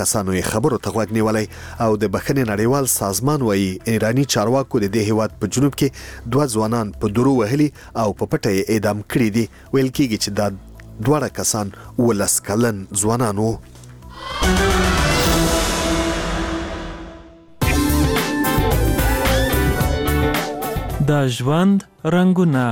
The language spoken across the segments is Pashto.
کسانو یې خبرو ته غوږ نیولی او د بخښنې نړیوال سازمان وایي ایراني چارواکو د دې هیواد په جنوب کې 2 ځوانان په درو وهلي او په پټه یې اعدام کړي دي. ویل کېږي چې دا 2 کسان 19 کلن ځوانان وو. د ژوند رنګونه.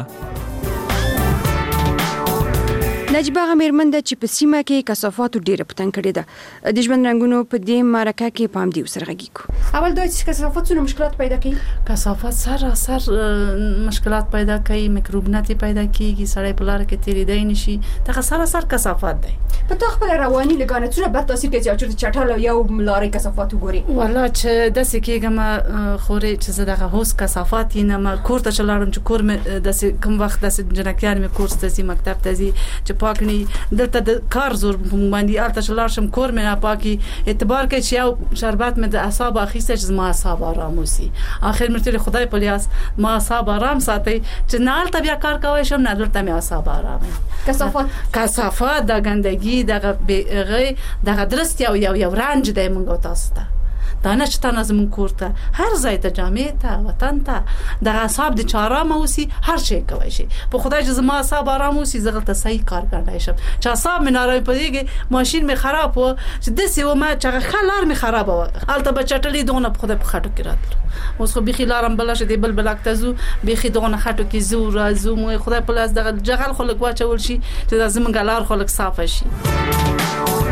نجیبه هغه مېرمن ده چې په سیمه کې کثافاتو ډېره پتنګ کړې ده. د ژوند رنګونو په دې مرکه کې پام دی ورسره غږیږو. اول دا چې کثافات څونه مشکلات پیدا کوي. کثافات سر مشکلات پیدا کوي، میکروبونه پیدا کیږي، سړی په لار کې تیریدای نشي. دغه سر کثافات دی. په تا خپل رواني لګانه څونه بد تاثیر کوي چې چټاله یو لارې کثافات وګوري. والله چې داسې کېږم خوري چې زه دغه هوس کثافات نه ما کور ته چلاړم چې کور مې داسې کوم وخت داسې جنکیان مې کورس ته زی مکتب ته زی چې پاکني دلته د کار زور باندې الته چلار شم کور مې نه پاکي اعتبار کوي چې یو شربت مې د اعصاب اخیسته چې ما اعصاب آرام وسی. اخر مې خدای په لیاس ما اعصاب آرام ساتي چې نه الته بیا کار کوي شم نه دلته مې اعصاب آرام. کثافات د ګندګي دغه درست یو رنج دی مونږ تاسو ته دا نه چې تاسو زمون کور ته هر ځای ته جامې ته وطن ته د اعصاب د چارام اوسي هر شي کوي شي په خدای چې زما اعصاب آرام اوسي زغل ته صحیح کار کوي شم چې اعصاب مې نارای پدېږي ماشين مې خراب و چې دسي و ما چې خلار مې خراب و الته بچټلې دونه په خدای په خټو کې راتل اوس خو بيخي لارم بلشه دی بلبلک تزو بيخي دونه خټو کې زو رازو مې خدای په لاس دغه جغل خلک واچول شي چې زمونږ لار خلک صاف شي.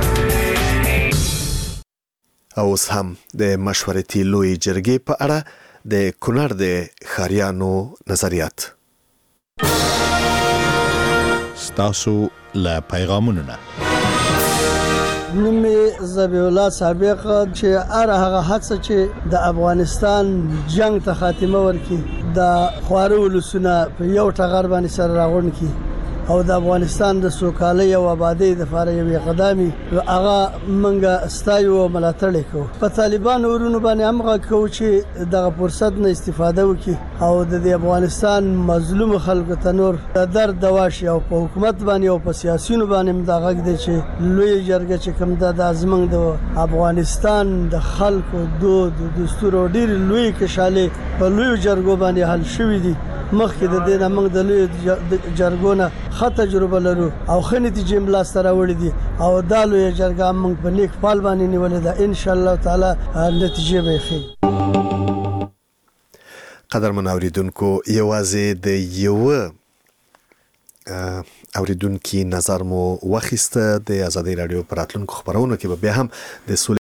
اوس هم د مشورتي لوی جرګې په اړه د کونړ د ښاریانو نظریات. ستاسو له پیغامونو نه نومي ذبیح الله سابق چې هغه هڅه چې د افغانستان جنگ ته خاتمه ورکړي د خوارو ولسونه په یو ټغر باندې سره راغون کی او د افغانستان د سوکالۍ او آبادی د لپاره یو قدمي هغه منګه استایو ملاتړ کو په طالبانو ورونو باندې امغه کو چې د فرصت نه استفاده وکړي او د افغانستان مظلوم خلکو ته نور د درد دواشي او په حکومت باندې او په سیاسيونو باندې دغه دي چې لوی جرګه چې کوم د ازمنګ د افغانستان د خلکو دود دستور او ډیر لوی کشاله په لوی جرګو باندې حل شوې دي. مخکې د دې موږ د لوی جرګونه ښه تجربه لرو او ښه نتیجې ملا سره وړي دي او دا لوی جرګه موږ په نیک فال باندې نیولې ده ان شاء الله تعالی نتیجه به ښه. قدرمن اوریدونکو یوازې د یو اوریدونکو نظر مو واخیسته د آزادۍ رادیو پراتلونکو خبرونو کې به هم د